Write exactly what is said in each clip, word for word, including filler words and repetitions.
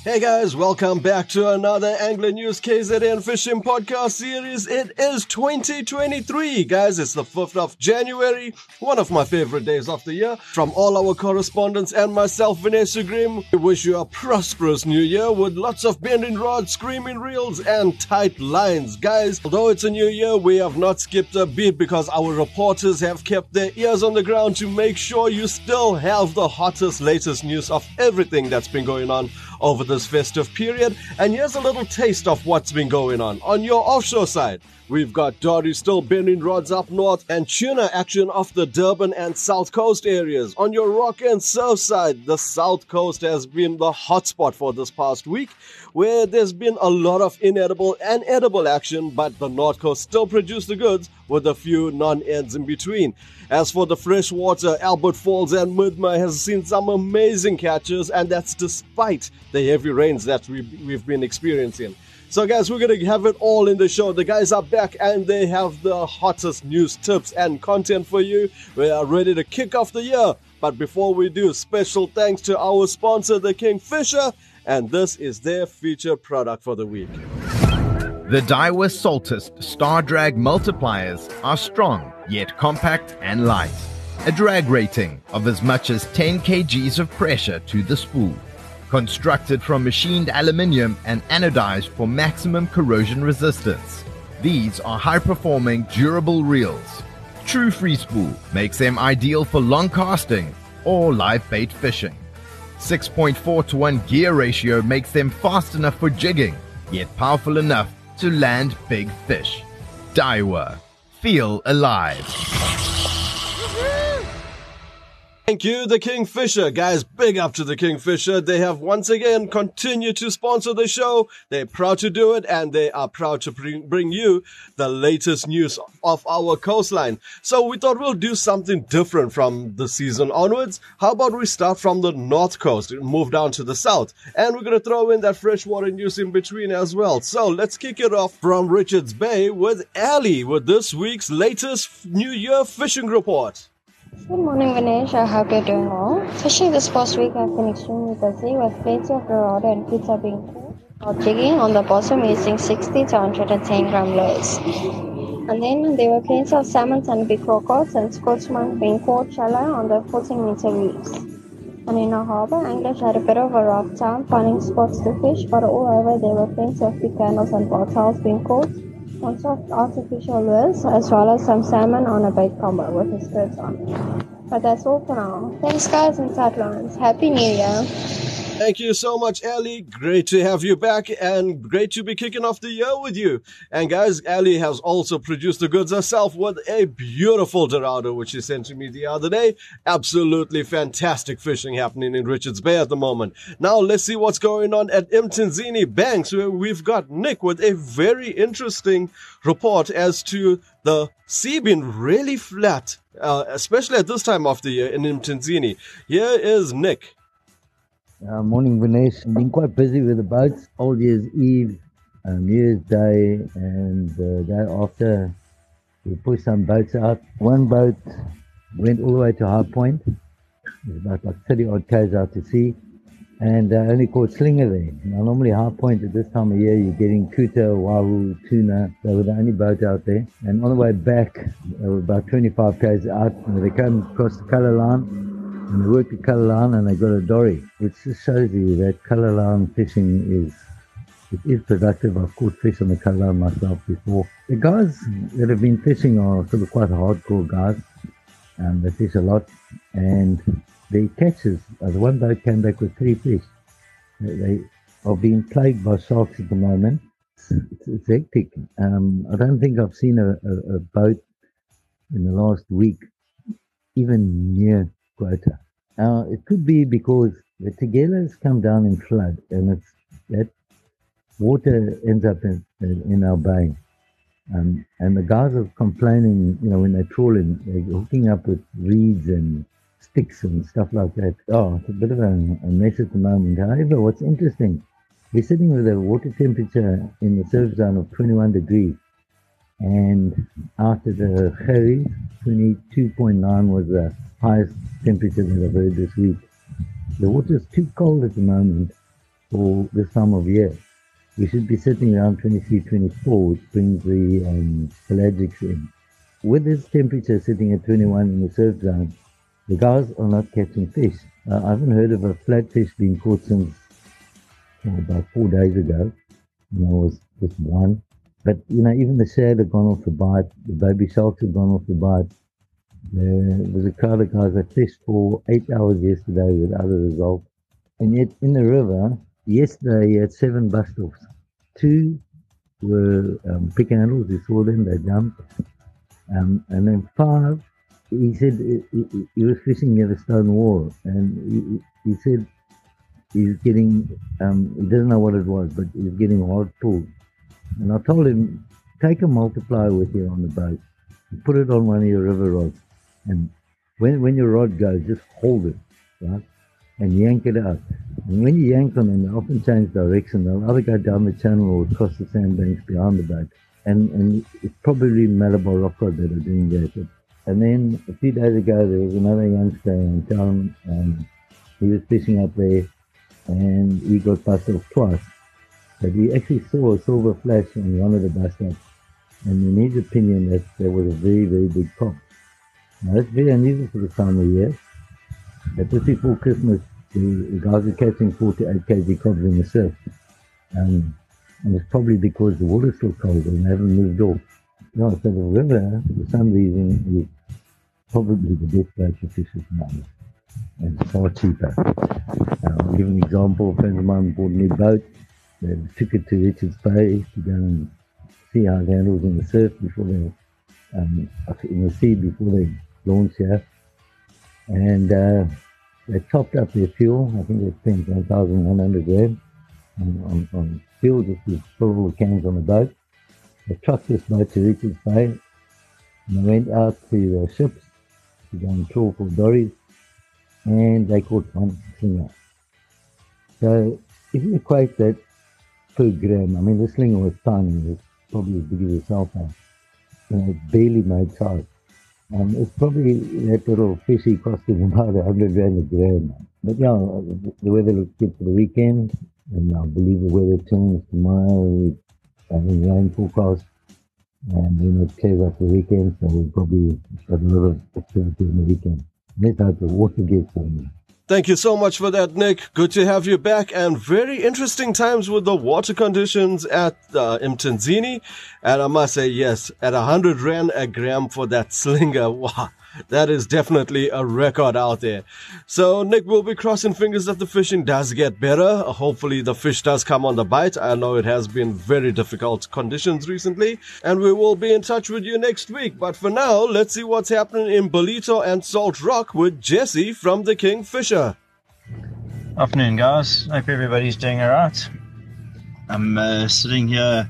Hey guys, welcome back to another Angler News K Z N Fishing Podcast series. It is twenty twenty-three, guys. It's the fifth of January, one of my favorite days of the year. From all our correspondents and myself, Vanessa Grimm, we wish you a prosperous new year with lots of bending rods, screaming reels, and tight lines. Guys, although it's a new year, we have not skipped a beat because our reporters have kept their ears on the ground to make sure you still have the hottest, latest news of everything that's been going on over this festive period. And here's a little taste of what's been going on. On your offshore side, we've got Dory still bending rods up north and tuna action off the Durban and South Coast areas. On your rock and surf side, the South Coast has been the hotspot for this past week, where there's been a lot of inedible and edible action, but the North Coast still produced the goods with a few non-ends in between. As for the freshwater, Albert Falls and Midmar has seen some amazing catches, and that's despite the heavy rains that we, we've been experiencing. So guys, we're going to have it all in the show. The guys are back and they have the hottest news, tips and content for you. We are ready to kick off the year. But before we do, special thanks to our sponsor, the Kingfisher, and this is their featured product for the week. The Daiwa Saltist Star Drag multipliers are strong, yet compact and light. A drag rating of as much as ten kilograms of pressure to the spool. Constructed from machined aluminium and anodized for maximum corrosion resistance. These are high-performing, durable reels. True free spool makes them ideal for long casting or live bait fishing. six point four to one gear ratio makes them fast enough for jigging, yet powerful enough to land big fish. Daiwa. Feel alive. Thank you, the Kingfisher. Guys, big up to the Kingfisher. They have once again continued to sponsor the show. They're proud to do it, and they are proud to bring, bring you the latest news of our coastline. So we thought we'll do something different from the season onwards. How about we start from the North Coast and move down to the South? And we're going to throw in that freshwater news in between as well. So let's kick it off from Richards Bay with Ali with this week's latest New Year fishing report. Good morning, Vinesh. I hope you're doing well. Fishing this past week has been extremely busy with plenty of dorado and pizza being caught. While jigging on the bottom using sixty to one hundred ten gram lures. And then there were plenty of salmon and big crocodiles and scotsman being caught shallow on the fourteen meter reefs. And in our harbour, anglers had a bit of a rough time finding spots to fish, but all over there were plenty of big candles and bottiles being caught on soft artificial lures, as well as some salmon on a bait combo with the skirts on. But that's all for now. Thanks guys and tight lines. Happy New Year. Thank you so much, Ali. Great to have you back and great to be kicking off the year with you. And guys, Ali has also produced the goods herself with a beautiful Dorado, which she sent to me the other day. Absolutely fantastic fishing happening in Richards Bay at the moment. Now let's see what's going on at Mthanzini Banks, where we've got Nick with a very interesting report as to the sea being really flat, uh, especially at this time of the year in Mthanzini. Here is Nick. Uh, morning, Vinesh. I've been quite busy with the boats. Old Year's Eve, uh, New Year's Day, and the day after, we pushed some boats out. One boat went all the way to High Point. It was about like thirty odd k's out to sea, and uh, only caught slinger there. Now, normally High Point at this time of year, you're getting kuta, wahoo, tuna. They were the only boat out there. And on the way back, they were about twenty-five k's out, and they came across the colour line. And they worked the colour line and they got a dory, which just shows you that colour line fishing is it is productive. I've caught fish on the colour line myself before. The guys that have been fishing are sort of quite hardcore guys, and they fish a lot. And their catches, uh, the one boat came back with three fish. They, they are being plagued by sharks at the moment. It's, it's, it's hectic. Um, I don't think I've seen a, a, a boat in the last week even near quota. Now, it could be because the Tegelas come down in flood, and it's that water ends up in, in our bay. Um, and the guys are complaining, you know, when they're trawling, they're hooking up with reeds and sticks and stuff like that. Oh, it's a bit of a, a mess at the moment. However, what's interesting, we're sitting with a water temperature in the surf zone of twenty-one degrees. And after the Gerries, twenty-two point nine was the highest temperature that I've heard this week. The water is too cold at the moment for this time of year. We should be sitting around twenty-three, twenty-four, which brings the um, pelagics in. With this temperature sitting at twenty-one in the surf zone, the guys are not catching fish. Uh, I haven't heard of a flatfish being caught since oh, about four days ago. You know, it was just one. But, you know, even the shad had gone off the bite. The baby sharks had gone off the bite. There was a crowd of guys that fished for eight hours yesterday without a result. And yet in the river, yesterday you had seven bust-offs. Two were um, pick handles. We saw them, they jumped. Um, and then five, he said he, he, he was fishing near the stone wall. And he, he said he's getting, um, he doesn't know what it was, but he's getting hard pulled. And I told him, take a multiplier with you on the boat. Put it on one of your river rods. And when when your rod goes, just hold it, right? And yank it out. And when you yank on them, they often change direction. They'll either go down the channel or across the sandbanks behind the boat. And and it's probably Malabar rock cod that are doing that. And then a few days ago, there was another youngster in town. And he was fishing up there, and he got bust off twice. But he actually saw a silver flash on one of the bust ups. And in his opinion, that there was a very, very big cock. Now, that's very unusual for the time of year. But just before Christmas, the guys were catching four to eight kg cobs in the surf. Um, and it's probably because the water's still cold and they haven't moved off. No, so the river, for some reason, is probably the best place to fish at the moment. And it's far cheaper. Uh, I'll give an example. A friend of mine bought a new boat. They took it to Richards Bay to go and see how it handles in the surf before they, um, in the sea before they launch here. And uh, they topped up their fuel. I think they spent one thousand one hundred rand on, on, on fuel just to fill all the cans on the boat. They trucked this boat to Richards Bay, and they went out to the ships to go and trawl for dories, and they caught one slinger. So if you equate that per gram, I mean, the slinger was tiny, it was probably as big as a cell phone. You know, it barely made size. Um, it's probably that little fishy costing about a hundred rand a gram. But yeah, the weather looks good for the weekend, and I believe the weather turns tomorrow. We're having rain forecast, and then it clears up the weekend, so we'll probably have a lot of activity on the weekend. Let's hope the water gets on. Thank you so much for that, Nick. Good to have you back, and very interesting times with the water conditions at uh, Mtunzini. And I must say, yes, at one hundred rand a gram for that slinger, wow, that is definitely a record out there. So, Nick, we'll be crossing fingers that the fishing does get better. Hopefully, the fish does come on the bite. I know it has been very difficult conditions recently, and we will be in touch with you next week. But for now, let's see what's happening in Ballito and Salt Rock with Jesse from the Kingfisher. Afternoon, guys. Hope everybody's doing all right. I'm uh, sitting here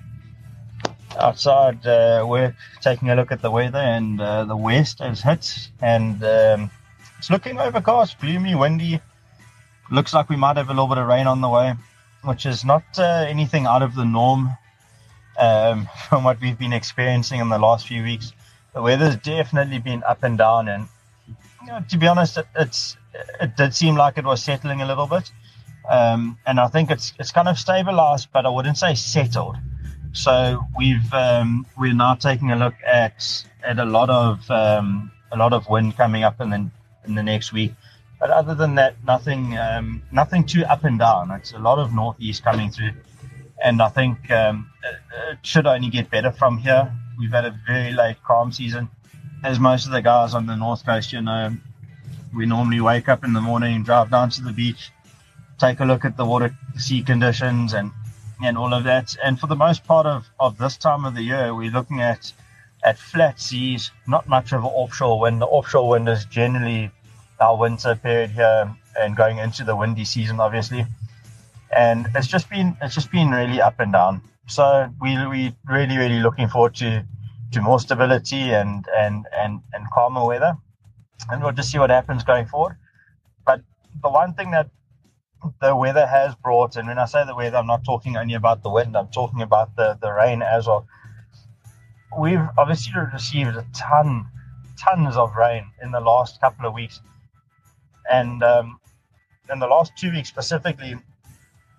outside uh, work, taking a look at the weather, and uh, the west has hit, and um, it's looking overcast, gloomy, windy. Looks like we might have a little bit of rain on the way, which is not uh, anything out of the norm um, from what we've been experiencing in the last few weeks. The weather's definitely been up and down, and you know, to be honest, it, it's it did seem like it was settling a little bit, um, and I think it's it's kind of stabilized, but I wouldn't say settled. So we've um, we're now taking a look at at a lot of um, a lot of wind coming up in the in the next week. But other than that, nothing um, nothing too up and down. It's a lot of northeast coming through, and I think um, it, it should only get better from here. We've had a very late calm season, as most of the guys on the north coast, you know. We normally wake up in the morning, drive down to the beach, take a look at the water, sea conditions, and and all of that. And for the most part of, of this time of the year, we're looking at at flat seas, not much of an offshore wind. The offshore wind is generally our winter period here and going into the windy season, obviously. And it's just been it's just been really up and down. So we we really really looking forward to to more stability and and and and calmer weather, and we'll just see what happens going forward. But the one thing that the weather has brought, and when I say the weather, I'm not talking only about the wind, I'm talking about the, the rain as well. We've obviously received a ton, tons of rain in the last couple of weeks. And um, in the last two weeks specifically,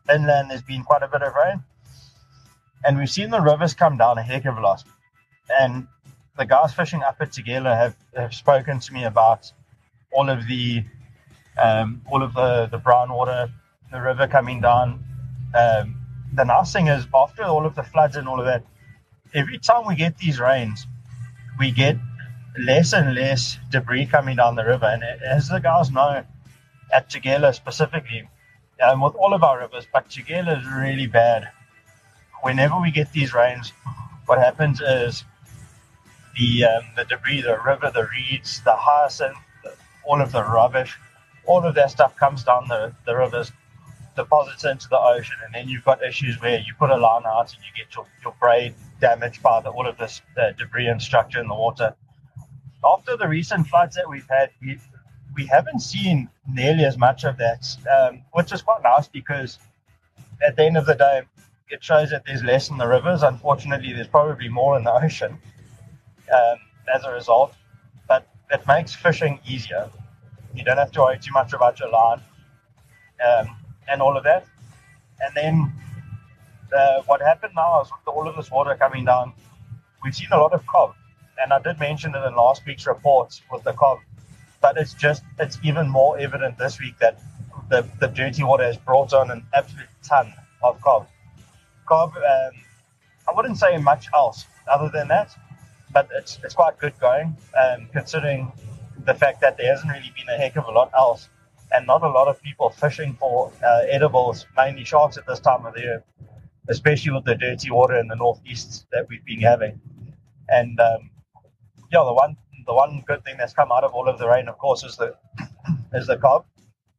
inland there's been quite a bit of rain. And we've seen the rivers come down a heck of a lot. And the guys fishing up at Tugela have, have spoken to me about all of the um, all of the, the brown water, the river coming down. Um, the nice thing is, after all of the floods and all of that, every time we get these rains, we get less and less debris coming down the river. And as the guys know, at Tugela specifically, um, with all of our rivers, but Tugela is really bad. Whenever we get these rains, what happens is the um, the debris, the river, the reeds, the hyacinth, all of the rubbish, all of that stuff comes down the, the rivers, deposits into the ocean, and then you've got issues where you put a line out and you get your, your braid damaged by the, all of this uh, debris and structure in the water. After the recent floods that we've had, we, we haven't seen nearly as much of that, um, which is quite nice, because at the end of the day, it shows that there's less in the rivers. Unfortunately, there's probably more in the ocean um, as a result, but it makes fishing easier. You don't have to worry too much about your line um, and all of that. And then uh, what happened now is, with all of this water coming down, we've seen a lot of cob. And I did mention it in last week's reports with the cob, but it's just, it's even more evident this week that the, the dirty water has brought on an absolute ton of cob. Cob, um, I wouldn't say much else other than that, but it's it's quite good going, um, considering the fact that there hasn't really been a heck of a lot else, and not a lot of people fishing for uh, edibles, mainly sharks at this time of the year, especially with the dirty water in the northeast that we've been having. And um, yeah, the one the one good thing that's come out of all of the rain, of course, is the is the cob.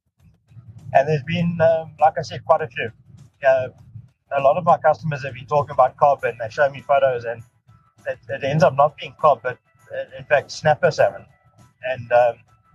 And there's been, um, like I said, quite a few. Uh, a lot of my customers have been talking about cob, and they show me photos, and it, it ends up not being cob, but in fact snapper salmon, and um,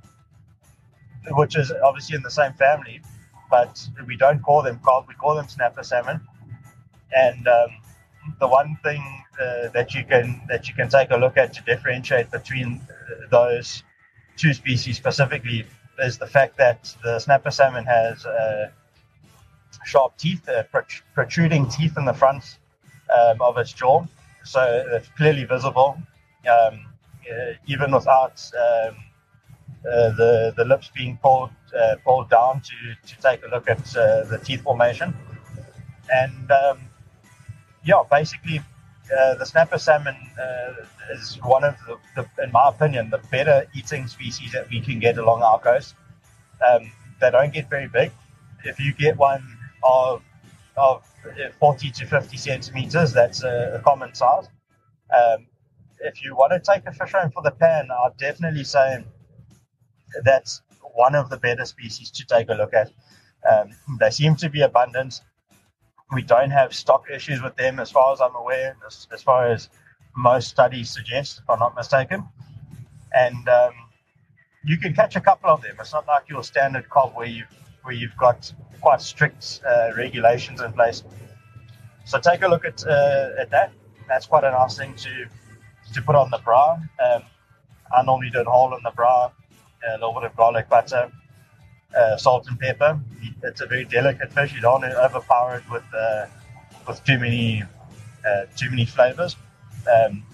which is obviously in the same family, but we don't call them cob, we call them snapper salmon. And um, the one thing uh, that you can that you can take a look at to differentiate between those two species specifically is the fact that the snapper salmon has uh, sharp teeth, uh, protruding teeth in the front um, of its jaw, so it's clearly visible, um, uh, even without um, uh, the the lips being pulled uh, pulled down to to take a look at uh, the teeth formation. And um, yeah, basically, uh, the snapper salmon uh, is one of the, the, in my opinion, the better eating species that we can get along our coast. Um, they don't get very big. If you get one of of forty to fifty centimeters, that's a, a common size. Um, if you want to take a fish home for the pan, I'd definitely say that's one of the better species to take a look at. Um, they seem to be abundant. We don't have stock issues with them, as far as I'm aware, as, as far as most studies suggest, if I'm not mistaken. And um, you can catch a couple of them. It's not like your standard cob where you've where you've got quite strict uh, regulations in place. So take a look at uh, at that. That's quite a nice thing to to put on the bra. Um, I normally do it whole in the bra, a little bit of garlic butter, uh, salt and pepper. It's a very delicate fish. You don't want to overpower it with uh, with too many uh, too many flavors. Um,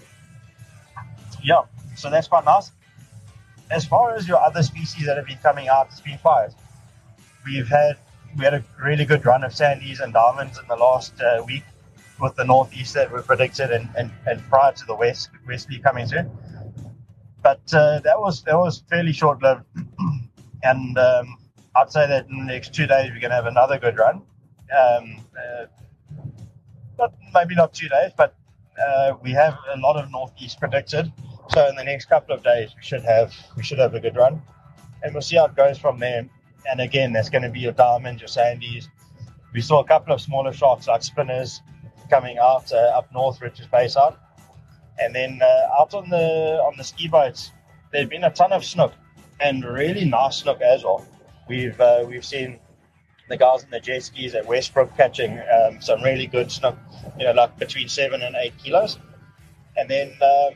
yeah, so that's quite nice. As far as your other species that have been coming out, it's been quiet. We've had we had a really good run of sandies and diamonds in the last uh, week with the northeast that were predicted, and, and, and prior to the west westerly coming through. But uh, that was that was fairly short lived, and um, I'd say that in the next two days we're going to have another good run. Um, uh, not maybe not two days, but uh, we have a lot of northeast predicted. So in the next couple of days we should have we should have a good run, and we'll see how it goes from there. And again, that's going to be your diamonds, your sandies. We saw a couple of smaller sharks like spinners coming out uh, up north, Richards Bay side, and then uh, out on the on the ski boats, there's been a ton of snook, and really nice snook as well. We've uh, we've seen the guys in the jet skis at Westbrook catching um, some really good snook, you know, like between seven and eight kilos, and then um,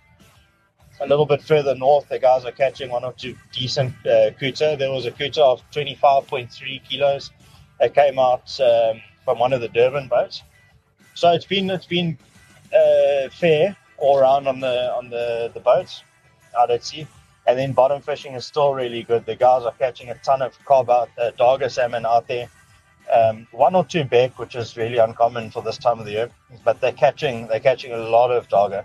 a little bit further north, the guys are catching one or two decent uh, kuta. There was a kuta of twenty-five point three kilos They came out um, from one of the Durban boats. So it's been it's been uh, fair all around on the on the, the boats out at sea. And then bottom fishing is still really good. The guys are catching a ton of carp out, uh, darger salmon out there. Um, one or two beck, which is really uncommon for this time of the year, but they're catching they're catching a lot of darger.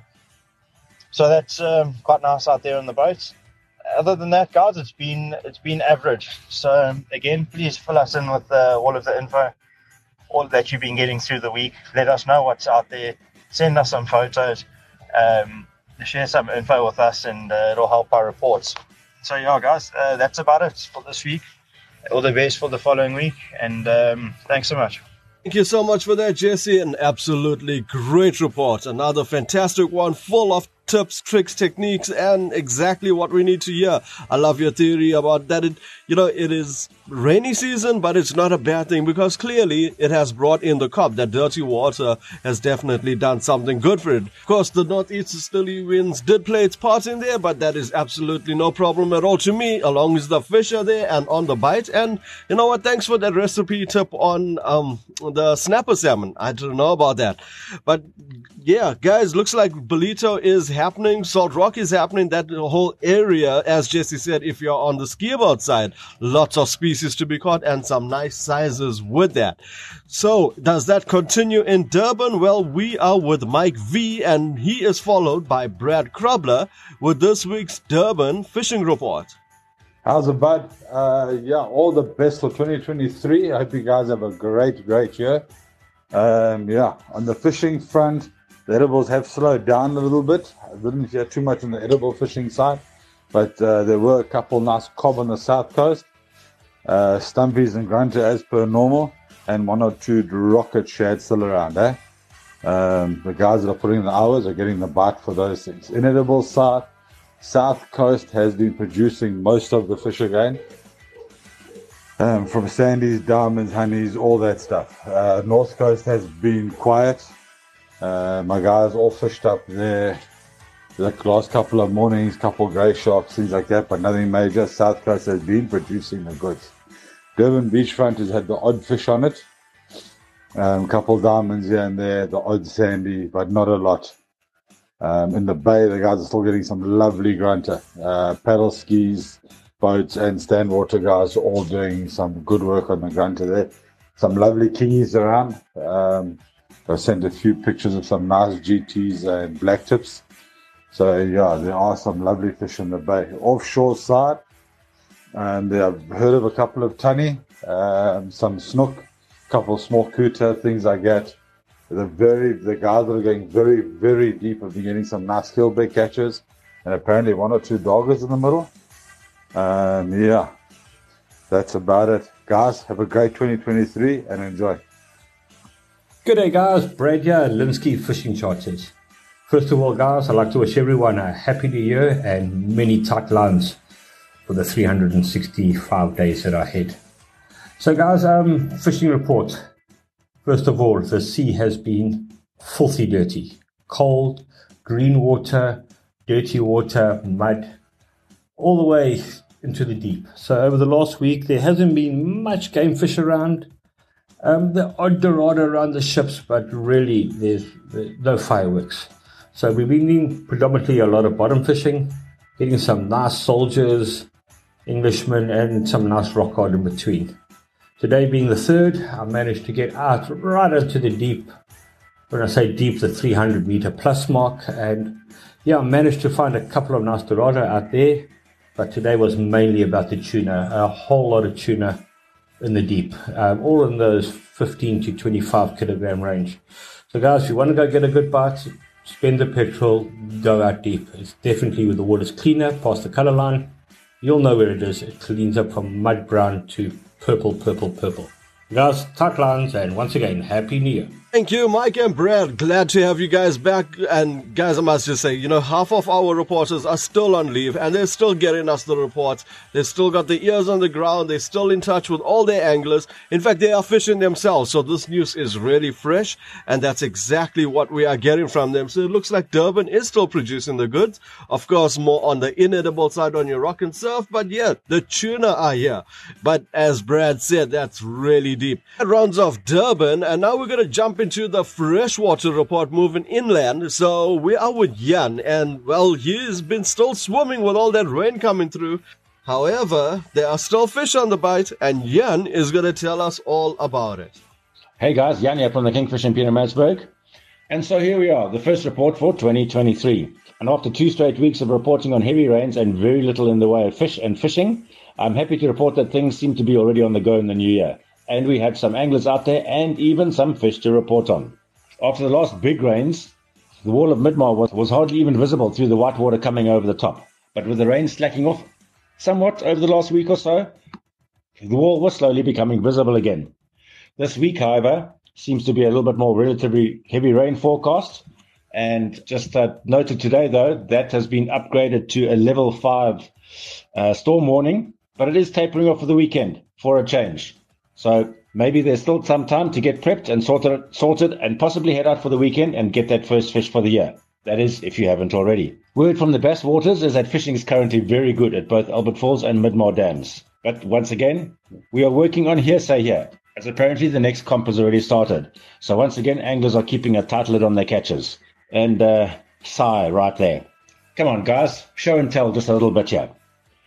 So that's um, quite nice out there on the boats. Other than that, guys, it's been it's been average. So um, again, please fill us in with uh, all of the info, all that you've been getting through the week. Let us know what's out there. Send us some photos. Um, share some info with us, and uh, it'll help our reports. So yeah, guys, uh, that's about it for this week. All the best for the following week, and um, thanks so much. Thank you so much for that, Jesse. An absolutely great report. Another fantastic one, full of tips, tricks, techniques, and exactly what we need to hear. I love your theory about that. It, you know, it is rainy season, but it's not a bad thing, because clearly it has brought in the carp. That dirty water has definitely done something good for it. Of course, the northeasterly winds did play its part in there, but that is absolutely no problem at all to me, along as the fish are there and on the bite. And you know what? Thanks for that recipe tip on um the snapper salmon. I don't know about that, but yeah, guys, looks like Ballito is happening. Salt Rock is happening. That whole area, as Jesse said, if you're on the ski boat side, lots of species to be caught and some nice sizes with that. So does that continue in Durban? Well, we are with Mike V, and he is followed by Brad Krobler with this week's Durban fishing report. How's it, bud? Uh, yeah, all the best for twenty twenty-three. I hope you guys have a great, great year. Um, yeah, on the fishing front, the edibles have slowed down a little bit. I didn't hear too much on the edible fishing side, but uh, there were a couple nice cob on the south coast, uh, stumpies and grunter as per normal, and one or two rocket shad still around. Eh? Um, the guys that are putting in the hours are getting the bite for those things. Inedible side, south coast has been producing most of the fish again. Um, from sandies, diamonds, honeys, all that stuff. Uh, north coast has been quiet. Uh, my guys all fished up there the last couple of mornings, couple grey sharks, things like that, but nothing major. South coast has been producing the goods. Durban beachfront has had the odd fish on it. Um, couple diamonds here and there, the odd sandy, but not a lot. Um, in the bay, the guys are still getting some lovely grunter. Uh, paddle skis, boats, and stand water guys are all doing some good work on the grunter there. Some lovely kingies around. Um, I sent a few pictures of some nice G Ts and black tips. So yeah, there are some lovely fish in the bay. Offshore side, and I've heard of a couple of tunny, um, some snook, couple small kuta, things like that. The very the guys that are going very, very deep have been getting some nice keelback catches, and apparently one or two doggers in the middle. Um, yeah, that's about it. Guys, have a great twenty twenty-three and enjoy. Good day, guys. Brad here, Linsky Fishing Charters. First of all, guys, I'd like to wish everyone a happy new year and many tight lines for the three hundred sixty-five days that are ahead. So, guys, um, fishing report. First of all, the sea has been filthy dirty. Cold, green water, dirty water, mud, all the way into the deep. So over the last week, there hasn't been much game fish around. Um, the odd dorado around the ships, but really there's, there's no fireworks. So we've been doing predominantly a lot of bottom fishing, getting some nice soldiers, Englishmen, and some nice rock hard in between. Today being the third, I managed to get out right into the deep. When I say deep, the three hundred meter plus mark. And yeah, I managed to find a couple of nice dorado out there. But today was mainly about the tuna, a whole lot of tuna in the deep, um, all in those fifteen to twenty-five kilogram range. So guys, if you want to go get a good bite, spend the petrol, go out deep. It's definitely, with the water's cleaner, past the color line, you'll know where it is. It cleans up from mud brown to purple, purple, purple. Guys, tight lines, and once again, Happy New Year. Thank you, Mike and Brad. Glad to have you guys back. And guys, I must just say, you know, half of our reporters are still on leave and they're still getting us the reports. They've still got their ears on the ground. They're still in touch with all their anglers. In fact, they are fishing themselves. So this news is really fresh and that's exactly what we are getting from them. So it looks like Durban is still producing the goods. Of course, more on the inedible side on your rock and surf. But yeah, the tuna are here. But as Brad said, that's really deep. That rounds off Durban and now we're going to jump into into the freshwater report moving inland. So we are with Jan and well, he's been still swimming with all that rain coming through. However, there are still fish on the bite and Jan is going to tell us all about it. Hey guys, Jan here from the Kingfish in Pietermaritzburg. And so here we are, the first report for twenty twenty-three. And after two straight weeks of reporting on heavy rains and very little in the way of fish and fishing, I'm happy to report that things seem to be already on the go in the new year. And we have some anglers out there and even some fish to report on. After the last big rains, the wall of Midmar was, was hardly even visible through the white water coming over the top. But with the rain slacking off somewhat over the last week or so, the wall was slowly becoming visible again. This week, however, seems to be a little bit more relatively heavy rain forecast. And just uh, noted today, though, that has been upgraded to a level five uh, storm warning. But it is tapering off for the weekend for a change. So maybe there's still some time to get prepped and sorted, sorted and possibly head out for the weekend and get that first fish for the year. That is, if you haven't already. Word from the Bass Waters is that fishing is currently very good at both Albert Falls and Midmar dams. But once again, we are working on hearsay here, as apparently the next comp has already started. So once again, anglers are keeping a tight lid on their catches. And uh, sigh right there. Come on, guys, show and tell just a little bit here.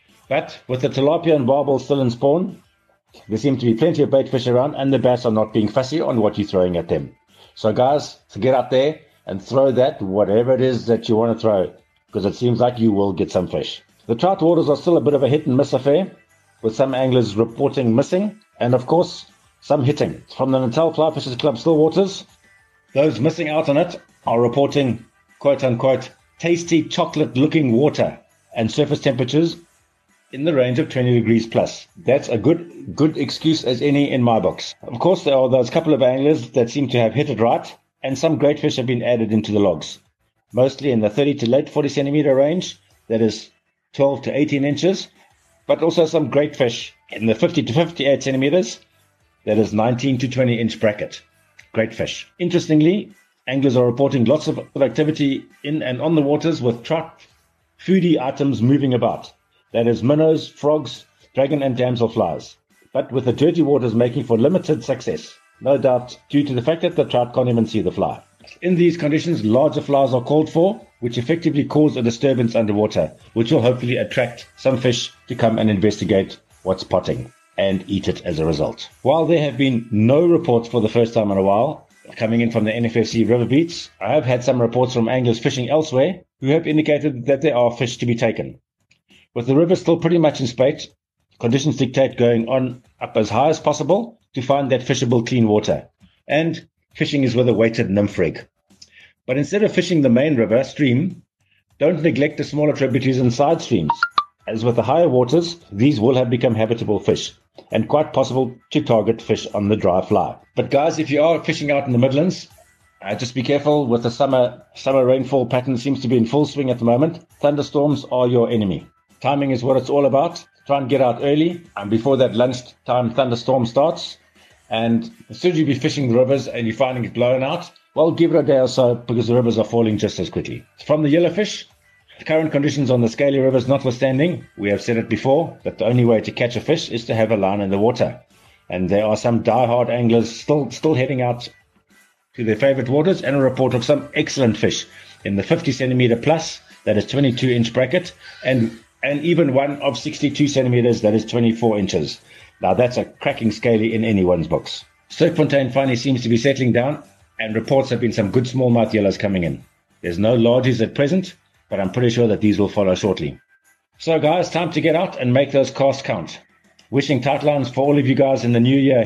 But with the tilapia and barbel still in spawn, there seem to be plenty of bait fish around and the bass are not being fussy on what you're throwing at them. So guys, so get out there and throw that, whatever it is that you want to throw, because it seems like you will get some fish. The trout waters are still a bit of a hit and miss affair, with some anglers reporting missing, and of course, some hitting. From the Natal Fly Fishers Club Stillwaters, those missing out on it are reporting, quote-unquote, tasty chocolate-looking water and surface temperatures in the range of twenty degrees plus. That's a good good excuse as any in my books. Of course, there are those couple of anglers that seem to have hit it right, and some great fish have been added into the logs. Mostly in the thirty to late forty centimeter range, that is twelve to eighteen inches, but also some great fish in the fifty to fifty-eight centimeters, that is nineteen to twenty inch bracket. Great fish. Interestingly, anglers are reporting lots of activity in and on the waters with trout foodie items moving about. That is minnows, frogs, dragon and damselflies. But with the dirty waters making for limited success, no doubt due to the fact that the trout can't even see the fly. In these conditions, larger flies are called for, which effectively cause a disturbance underwater, which will hopefully attract some fish to come and investigate what's potting and eat it as a result. While there have been no reports for the first time in a while coming in from the N F F C river beats, I have had some reports from anglers fishing elsewhere who have indicated that there are fish to be taken. With the river still pretty much in spate, conditions dictate going on up as high as possible to find that fishable clean water. And fishing is with a weighted nymph rig. But instead of fishing the main river stream, don't neglect the smaller tributaries and side streams. As with the higher waters, these will have become habitable fish and quite possible to target fish on the dry fly. But guys, if you are fishing out in the Midlands, uh, just be careful with the summer summer rainfall pattern seems to be in full swing at the moment. Thunderstorms are your enemy. Timing is what it's all about. Try and get out early and before that lunchtime thunderstorm starts. And as soon as you be fishing the rivers and you're finding it blowing out, well, give it a day or so because the rivers are falling just as quickly. From the yellowfish, the current conditions on the scaly rivers notwithstanding, we have said it before, that the only way to catch a fish is to have a line in the water. And there are some die-hard anglers still still heading out to their favorite waters and a report of some excellent fish in the fifty centimeter plus, that is twenty-two inch bracket, and and even one of sixty-two centimeters, that is twenty-four inches. Now that's a cracking scaly in anyone's books. Sterkfontein finally seems to be settling down, and reports have been some good smallmouth yellows coming in. There's no largies at present, but I'm pretty sure that these will follow shortly. So guys, time to get out and make those casts count. Wishing tight lines for all of you guys in the new year ahead,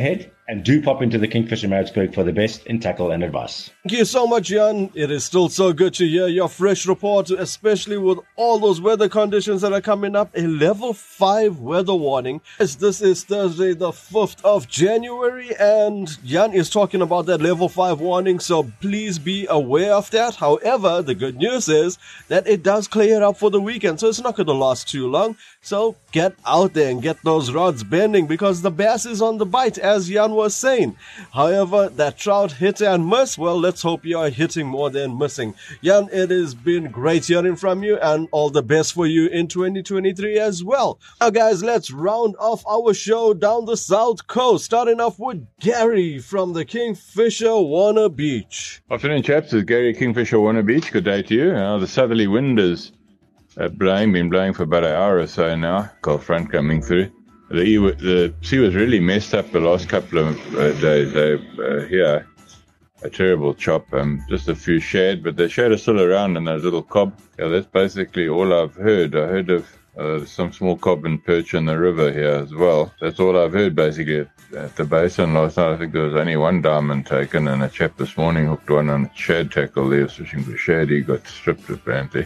And do pop into the Kingfisher Maritzburg for the best in tackle and advice. Thank you so much, Jan. It is still so good to hear your fresh report, especially with all those weather conditions that are coming up. A level five weather warning. As this is Thursday, the fifth of January, and Jan is talking about that level five warning, so please be aware of that. However, the good news is that it does clear up for the weekend, so it's not going to last too long. So get out there and get those rods bending, because the bass is on the bite, as Jan was saying. However, that trout hit and miss, well, let's hope you are hitting more than missing. Jan, it has been great hearing from you, and all the best for you in twenty twenty-three as well. Now guys, let's round off our show down the south coast, starting off with Gary from the Kingfisher Warner Beach. Afternoon chaps, it's Gary, Kingfisher Warner Beach. Good day to you. Uh, the southerly wind is uh, blowing, been blowing for about an hour or so now. Cold front coming through. The, the sea was really messed up the last couple of uh, days. They uh, here, a terrible chop. Um, just a few shad, but the shad are still around in those little cob. Yeah, that's basically all I've heard. I heard of uh, some small cob and perch in the river here as well. That's all I've heard basically at, at the basin last night. I think there was only one diamond taken, and a chap this morning hooked one on a shad tackle. He was fishing for shad. He got stripped apparently.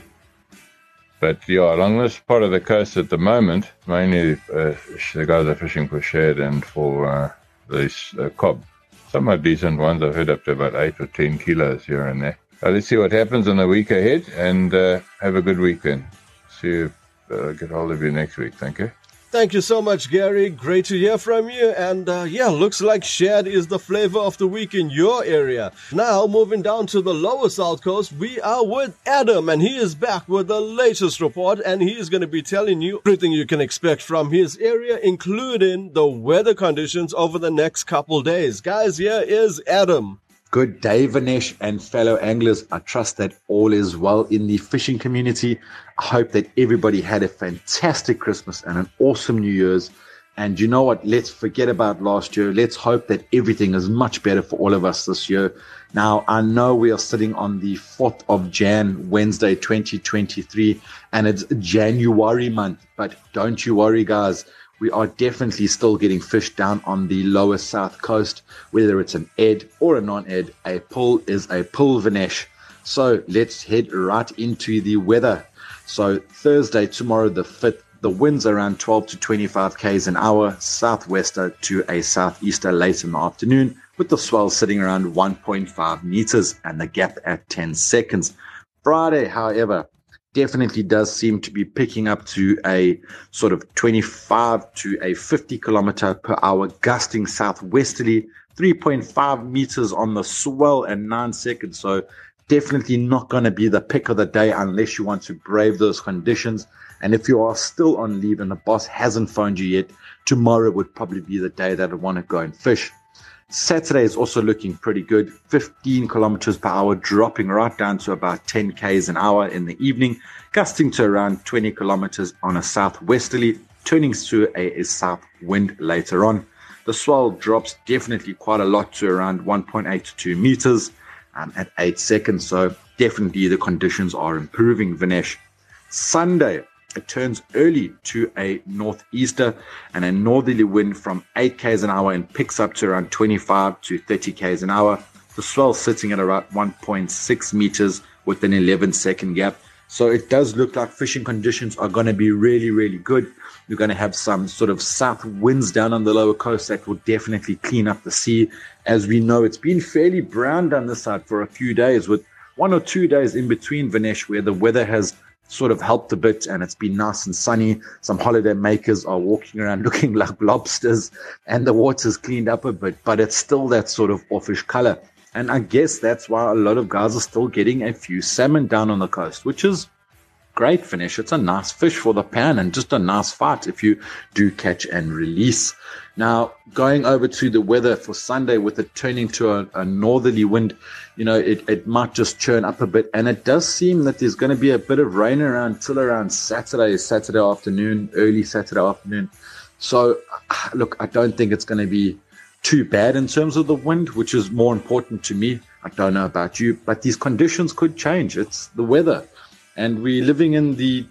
But yeah, along this part of the coast at the moment, mainly uh, the guys are fishing for shad and for uh, these uh, cob. Some are decent ones. I've heard up to about eight or ten kilos here and there. Uh, let's see what happens in the week ahead, and uh, have a good weekend. See you. Uh, get hold of you next week. Thank you. Thank you so much, Gary. Great to hear from you. And uh, yeah, looks like shad is the flavor of the week in your area. Now, moving down to the lower south coast, we are with Adam, and he is back with the latest report, and he is going to be telling you everything you can expect from his area, including the weather conditions over the next couple days. Guys, here is Adam. Good day, Vinesh and fellow anglers. I trust that all is well in the fishing community. I hope that everybody had a fantastic Christmas and an awesome New Year's. And you know what? Let's forget about last year. Let's hope that everything is much better for all of us this year. Now, I know we are sitting on the fourth of January, Wednesday, twenty twenty-three, and it's January month. But don't you worry, guys. We are definitely still getting fish down on the lower south coast, whether it's an ed or a non-ed. A pull is a pull, Vinesh. So let's head right into the weather. So Thursday, tomorrow the fifth, the winds around twelve to twenty-five k's an hour, southwester to a southeaster late in the afternoon, with the swell sitting around one point five meters and the gap at ten seconds. Friday, however, definitely does seem to be picking up to a sort of twenty-five to a fifty kilometer per hour gusting southwesterly, three point five meters on the swell and nine seconds. So definitely not going to be the pick of the day unless you want to brave those conditions. And if you are still on leave and the boss hasn't phoned you yet, tomorrow would probably be the day that I want to go and fish. Saturday is also looking pretty good, fifteen kilometers per hour, dropping right down to about ten k's an hour in the evening, gusting to around twenty kilometers on a southwesterly, turning to a, a south wind later on. The swell drops definitely quite a lot to around one point eight to two meters um, at eight seconds, so definitely the conditions are improving, Vinesh. Sunday, it turns early to a northeaster and a northerly wind from eight k's an hour and picks up to around twenty-five to thirty k's an hour. The swell sitting at around one point six meters with an eleven second gap. So it does look like fishing conditions are going to be really, really good. We're going to have some sort of south winds down on the lower coast that will definitely clean up the sea. As we know, it's been fairly brown down this side for a few days, with one or two days in between, Vinesh, where the weather has sort of helped a bit and it's been nice and sunny. Some holiday makers are walking around looking like lobsters and the water's cleaned up a bit, but it's still that sort of offish color. And I guess that's why a lot of guys are still getting a few salmon down on the coast, which is great, Vinesh. It's a nice fish for the pan and just a nice fight if you do catch and release. Now, going over to the weather for Sunday, with it turning to a, a northerly wind, you know, it, it might just churn up a bit. And it does seem that there's going to be a bit of rain around till around Saturday, Saturday afternoon, early Saturday afternoon. So, look, I don't think it's going to be too bad in terms of the wind, which is more important to me. I don't know about you, but these conditions could change. It's the weather. And we're living in the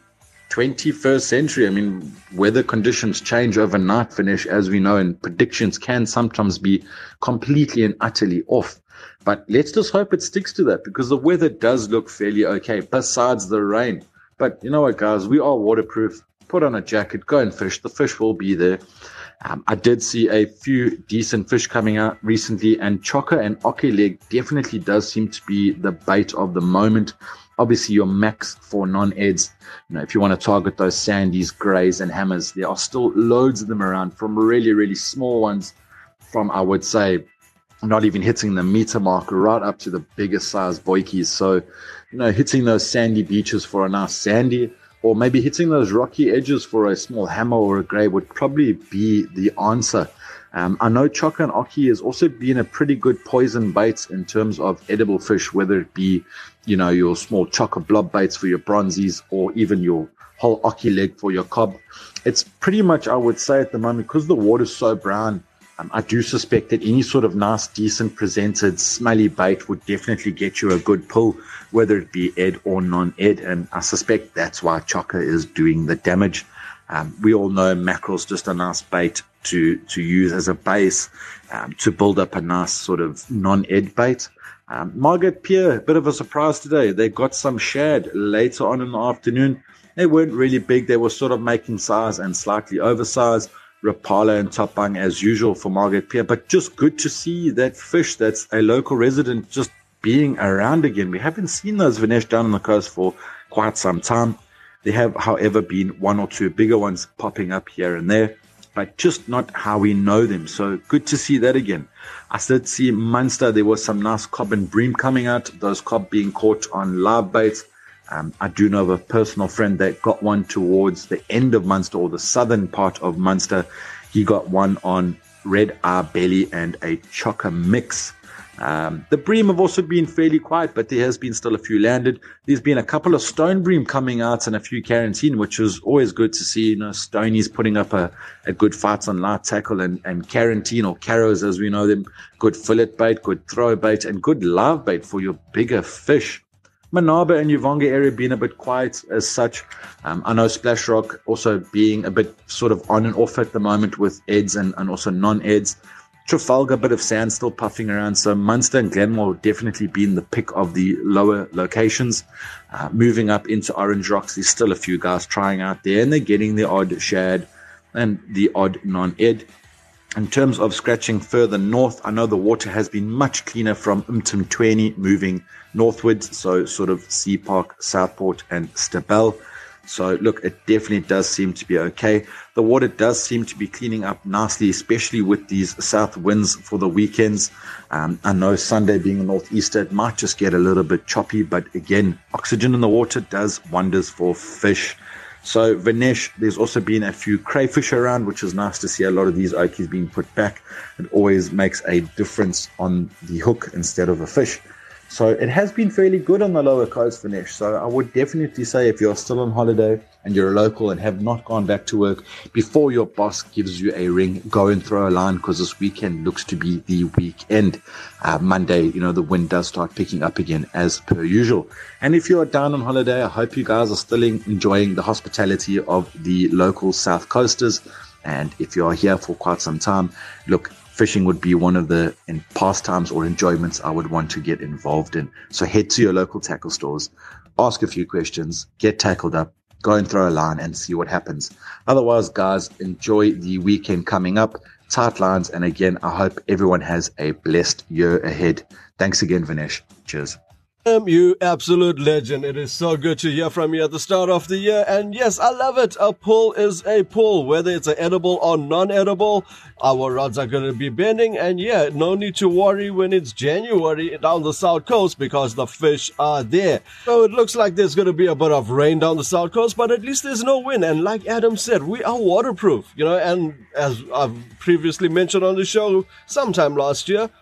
twenty-first century. I mean, weather conditions change overnight, Vinesh, as we know, and predictions can sometimes be completely and utterly off. But let's just hope it sticks to that, because the weather does look fairly okay, besides the rain. But you know what, guys? We are waterproof. Put on a jacket, go and fish. The fish will be there. Um, I did see a few decent fish coming out recently, and chokka and ocky leg definitely does seem to be the bait of the moment. Obviously, your max for non-eds, you know, if you want to target those sandies, greys, and hammers, there are still loads of them around, from really, really small ones, from, I would say, not even hitting the meter mark, right up to the biggest size boikies. So, you know, hitting those sandy beaches for a nice sandy, or maybe hitting those rocky edges for a small hammer or a grey would probably be the answer. Um, I know chokka and ocky has also been a pretty good poison bait in terms of edible fish, whether it be, you know, your small chokka blob baits for your bronzies, or even your whole ocky leg for your cob. It's pretty much, I would say at the moment, because the water's so brown, um, I do suspect that any sort of nice, decent presented, smelly bait would definitely get you a good pull, whether it be ed or non-ed. And I suspect that's why chokka is doing the damage. Um, we all know mackerel's just a nice bait to, to use as a base, um, to build up a nice sort of non-ed bait. Um, Margaret Pier, a bit of a surprise today. They got some shad later on in the afternoon. They weren't really big. They were sort of making size and slightly oversized. Rapala and Topang as usual for Margaret Pier, but just good to see that fish that's a local resident just being around again. We haven't seen those Vinesh down on the coast for quite some time. There have, however, been one or two bigger ones popping up here and there, but just not how we know them. So good to see that again. I did see Munster. There was some nice cob and bream coming out, those cob being caught on live baits. Um, I do know of a personal friend that got one towards the end of Munster, or the southern part of Munster. He got one on red eye belly and a chokka mix. Um, the bream have also been fairly quiet, but there has been still a few landed. There's been a couple of stone bream coming out and a few quarantine, which is always good to see. You know, Stoney's putting up a, a good fight on light tackle, and, and quarantine, or carrows as we know them, good fillet bait, good throw bait, and good live bait for your bigger fish. Manaba and Uvonga area being a bit quiet as such. Um, I know Splash Rock also being a bit sort of on and off at the moment with eds and, and also non-eds. Trafalgar, a bit of sand still puffing around. So Munster and Glenmore definitely been the pick of the lower locations. Uh, moving up into Orange Rocks, there's still a few guys trying out there, and they're getting the odd shad and the odd non-ed. In terms of scratching further north, I know the water has been much cleaner from Umtumtweni moving northwards, so sort of Sea Park, Southport, and Stabell. So look, it definitely does seem to be okay. The water does seem to be cleaning up nicely, especially with these south winds for the weekends. Um, I know Sunday being a northeaster, it might just get a little bit choppy, but again, oxygen in the water does wonders for fish. So Vinesh, there's also been a few crayfish around, which is nice to see a lot of these okies being put back. It always makes a difference on the hook instead of a fish. So it has been fairly good on the lower coast, Vinesh. So I would definitely say, if you're still on holiday and you're a local and have not gone back to work, before your boss gives you a ring, go and throw a line, because this weekend looks to be the weekend. Uh, Monday, you know, the wind does start picking up again as per usual. And if you're down on holiday, I hope you guys are still enjoying the hospitality of the local South Coasters. And if you are here for quite some time, look, fishing would be one of the in pastimes or enjoyments I would want to get involved in. So head to your local tackle stores, ask a few questions, get tackled up, go and throw a line and see what happens. Otherwise, guys, enjoy the weekend coming up. Tight lines. And again, I hope everyone has a blessed year ahead. Thanks again, Vinesh. Cheers. Um, you absolute legend. It is so good to hear from you at the start of the year. And yes, I love it. A pull is a pull, whether it's an edible or non-edible. Our rods are going to be bending. And yeah, no need to worry when it's January down the south coast, because the fish are there. So it looks like there's going to be a bit of rain down the south coast, but at least there's no wind. And like Adam said, we are waterproof, you know, and as I've previously mentioned on the show sometime last year,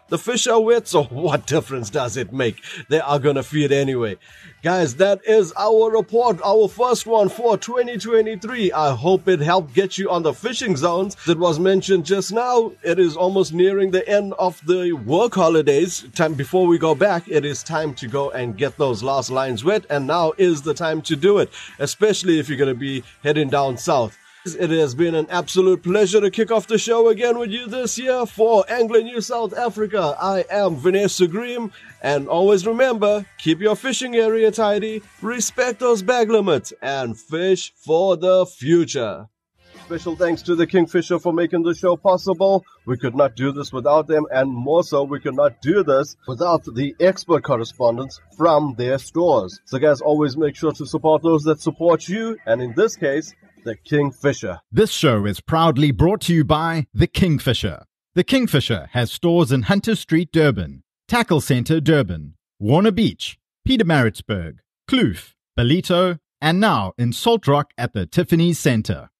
The fish are wet, so what difference does it make? They are gonna feed anyway. Guys, that is our report, our first one for twenty twenty-three. I hope it helped get you on the fishing zones. It was mentioned just now, it is almost nearing the end of the work holidays. Time before we go back, it is time to go and get those last lines wet, and now is the time to do it, especially if you're going to be heading down south. It has been an absolute pleasure to kick off the show again with you this year for Angler News South Africa. I am Vanessa Green, and always remember, keep your fishing area tidy, respect those bag limits, and fish for the future. Special thanks to the Kingfisher for making the show possible. We could not do this without them, and more so, we could not do this without the expert correspondents from their stores. So guys, always make sure to support those that support you, and in this case, the Kingfisher. This show is proudly brought to you by The Kingfisher. The Kingfisher has stores in Hunter Street, Durban, Tackle Centre, Durban, Warner Beach, Pietermaritzburg, Kloof, Ballito, and now in Salt Rock at the Tiffany's Centre.